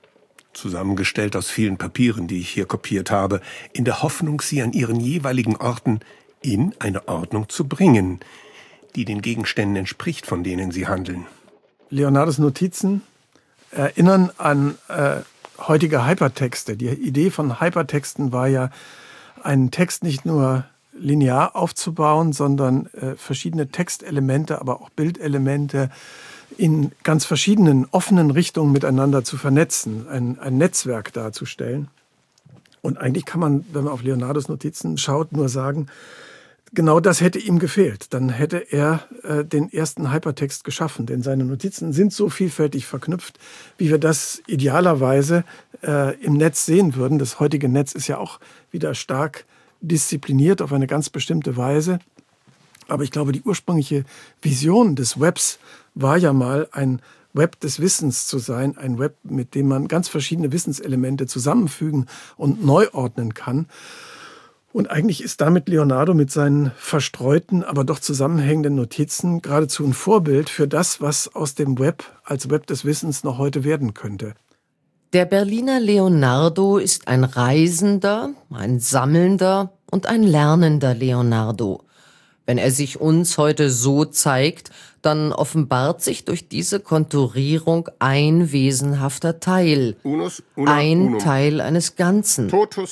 zusammengestellt aus vielen Papieren, die ich hier kopiert habe, in der Hoffnung, sie an ihren jeweiligen Orten in eine Ordnung zu bringen, die den Gegenständen entspricht, von denen sie handeln. Leonardos Notizen erinnern an heutige Hypertexte. Die Idee von Hypertexten war ja, einen Text nicht nur linear aufzubauen, sondern verschiedene Textelemente, aber auch Bildelemente in ganz verschiedenen offenen Richtungen miteinander zu vernetzen, ein Netzwerk darzustellen. Und eigentlich kann man, wenn man auf Leonardos Notizen schaut, nur sagen, genau das hätte ihm gefehlt. Dann hätte er den ersten Hypertext geschaffen, denn seine Notizen sind so vielfältig verknüpft, wie wir das idealerweise im Netz sehen würden. Das heutige Netz ist ja auch wieder stark diszipliniert auf eine ganz bestimmte Weise. Aber ich glaube, die ursprüngliche Vision des Webs war ja mal ein Web des Wissens zu sein, ein Web, mit dem man ganz verschiedene Wissenselemente zusammenfügen und neu ordnen kann. Und eigentlich ist damit Leonardo mit seinen verstreuten, aber doch zusammenhängenden Notizen geradezu ein Vorbild für das, was aus dem Web als Web des Wissens noch heute werden könnte. Der Berliner Leonardo ist ein Reisender, ein Sammelnder und ein lernender Leonardo. Wenn er sich uns heute so zeigt, dann offenbart sich durch diese Konturierung ein wesenhafter Teil. Ein Teil eines Ganzen.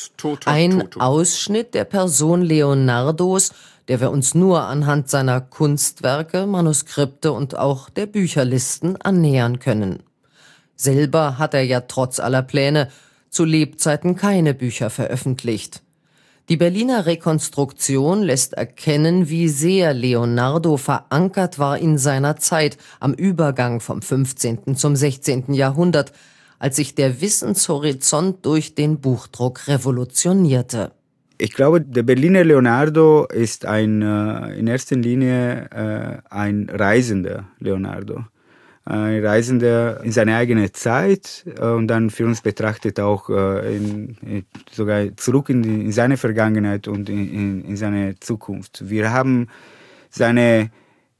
Ein Ausschnitt der Person Leonardos, der wir uns nur anhand seiner Kunstwerke, Manuskripte und auch der Bücherlisten annähern können. Selber hat er ja trotz aller Pläne zu Lebzeiten keine Bücher veröffentlicht. Die Berliner Rekonstruktion lässt erkennen, wie sehr Leonardo verankert war in seiner Zeit am Übergang vom 15. zum 16. Jahrhundert, als sich der Wissenshorizont durch den Buchdruck revolutionierte. Ich glaube, der Berliner Leonardo ist in erster Linie ein reisender Leonardo. Ein Reisender in seine eigene Zeit und dann für uns betrachtet auch sogar zurück in seine Vergangenheit und in seine Zukunft. Wir haben seine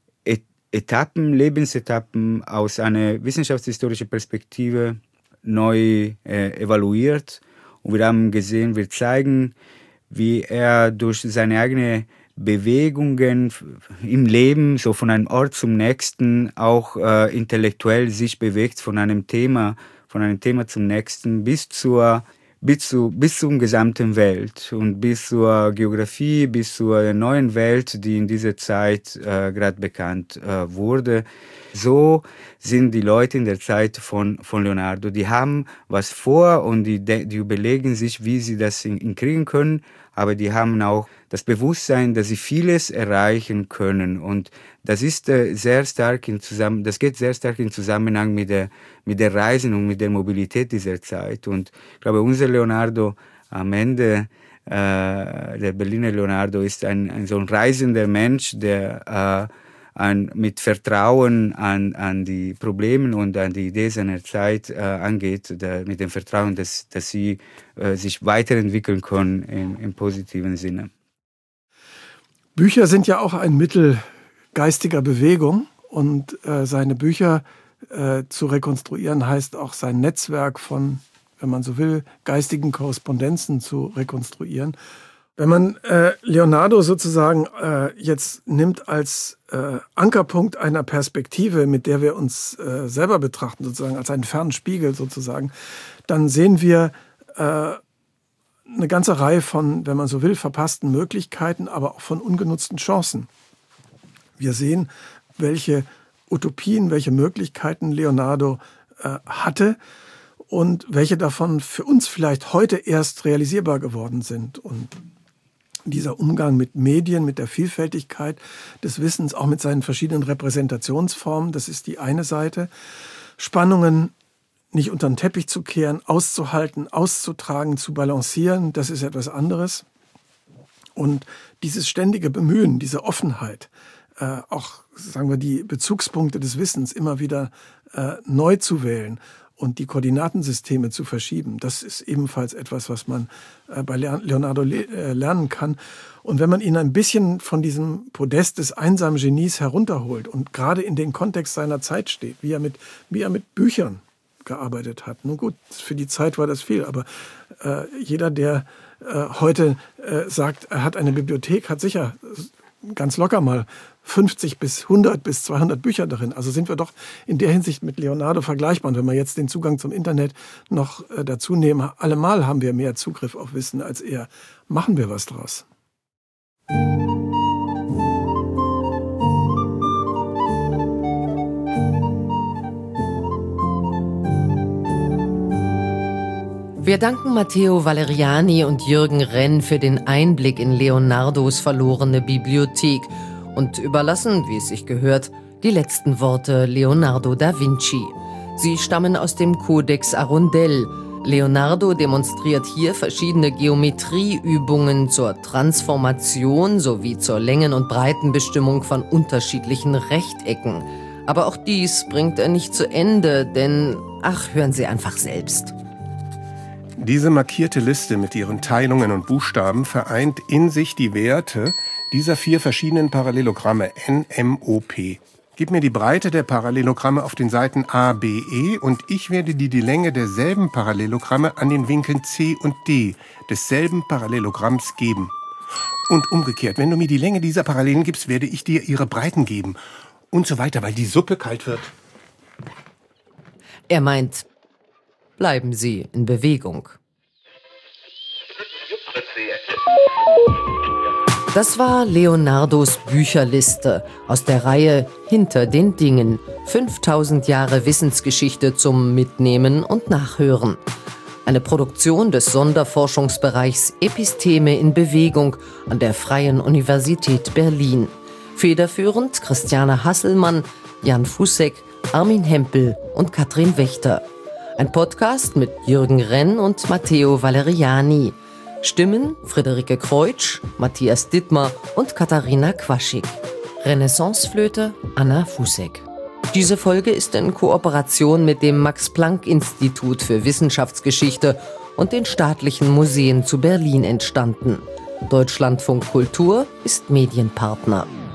Lebensetappen aus einer wissenschaftshistorischen Perspektive neu evaluiert und wir haben gesehen, wir zeigen, wie er durch seine eigene Bewegungen im Leben, so von einem Ort zum nächsten, auch intellektuell sich bewegt von einem Thema zum nächsten bis zur gesamten Welt und bis zur Geografie, bis zur neuen Welt, die in dieser Zeit gerade bekannt wurde. So sind die Leute in der Zeit von Leonardo. Die haben was vor und die überlegen sich, wie sie das hinkriegen können, aber die haben auch das Bewusstsein, dass sie vieles erreichen können. Und das ist geht sehr stark in Zusammenhang mit der Reisen und mit der Mobilität dieser Zeit. Und ich glaube, unser Leonardo am Ende, der Berliner Leonardo, ist so ein reisender Mensch, der mit Vertrauen an die Probleme und an die Idee seiner Zeit angeht, mit dem Vertrauen, dass sie sich weiterentwickeln können im positiven Sinne. Bücher sind ja auch ein Mittel geistiger Bewegung und seine Bücher zu rekonstruieren heißt auch sein Netzwerk von, wenn man so will, geistigen Korrespondenzen zu rekonstruieren. Wenn man Leonardo sozusagen jetzt nimmt als Ankerpunkt einer Perspektive, mit der wir uns selber betrachten, sozusagen als einen fernen Spiegel sozusagen, dann sehen wir eine ganze Reihe von, wenn man so will, verpassten Möglichkeiten, aber auch von ungenutzten Chancen. Wir sehen, welche Utopien, welche Möglichkeiten Leonardo hatte und welche davon für uns vielleicht heute erst realisierbar geworden sind. Und dieser Umgang mit Medien, mit der Vielfältigkeit des Wissens, auch mit seinen verschiedenen Repräsentationsformen, das ist die eine Seite. Spannungen nicht unter den Teppich zu kehren, auszuhalten, auszutragen, zu balancieren, das ist etwas anderes. Und dieses ständige Bemühen, diese Offenheit, auch, sagen wir, die Bezugspunkte des Wissens immer wieder neu zu wählen und die Koordinatensysteme zu verschieben, das ist ebenfalls etwas, was man bei Leonardo lernen kann. Und wenn man ihn ein bisschen von diesem Podest des einsamen Genies herunterholt und gerade in den Kontext seiner Zeit steht, wie er mit Büchern gearbeitet hat. Nun gut, für die Zeit war das viel, aber jeder, der heute sagt, er hat eine Bibliothek, hat sicher ganz locker mal 50 bis 100 bis 200 Bücher darin. Also sind wir doch in der Hinsicht mit Leonardo vergleichbar. Und wenn wir jetzt den Zugang zum Internet noch dazu nehmen, allemal haben wir mehr Zugriff auf Wissen als er. Machen wir was draus. Wir danken Matteo Valeriani und Jürgen Renn für den Einblick in Leonardos verlorene Bibliothek und überlassen, wie es sich gehört, die letzten Worte Leonardo da Vinci. Sie stammen aus dem Codex Arundel. Leonardo demonstriert hier verschiedene Geometrieübungen zur Transformation sowie zur Längen- und Breitenbestimmung von unterschiedlichen Rechtecken. Aber auch dies bringt er nicht zu Ende, denn, hören Sie einfach selbst. Diese markierte Liste mit ihren Teilungen und Buchstaben vereint in sich die Werte dieser 4 verschiedenen Parallelogramme N, M, O, P. Gib mir die Breite der Parallelogramme auf den Seiten A, B, E und ich werde dir die Länge derselben Parallelogramme an den Winkeln C und D desselben Parallelogramms geben. Und umgekehrt, wenn du mir die Länge dieser Parallelen gibst, werde ich dir ihre Breiten geben. Und so weiter, weil die Suppe kalt wird. Er meint, bleiben Sie in Bewegung. Das war Leonardos Bücherliste aus der Reihe Hinter den Dingen. 5000 Jahre Wissensgeschichte zum Mitnehmen und Nachhören. Eine Produktion des Sonderforschungsbereichs Episteme in Bewegung an der Freien Universität Berlin. Federführend Christiane Hasselmann, Jan Fussek, Armin Hempel und Katrin Wächter. Ein Podcast mit Jürgen Renn und Matteo Valeriani. Stimmen Friederike Kreutsch, Matthias Dittmar und Katharina Quaschik. Renaissanceflöte Anna Fussek. Diese Folge ist in Kooperation mit dem Max-Planck-Institut für Wissenschaftsgeschichte und den staatlichen Museen zu Berlin entstanden. Deutschlandfunk Kultur ist Medienpartner.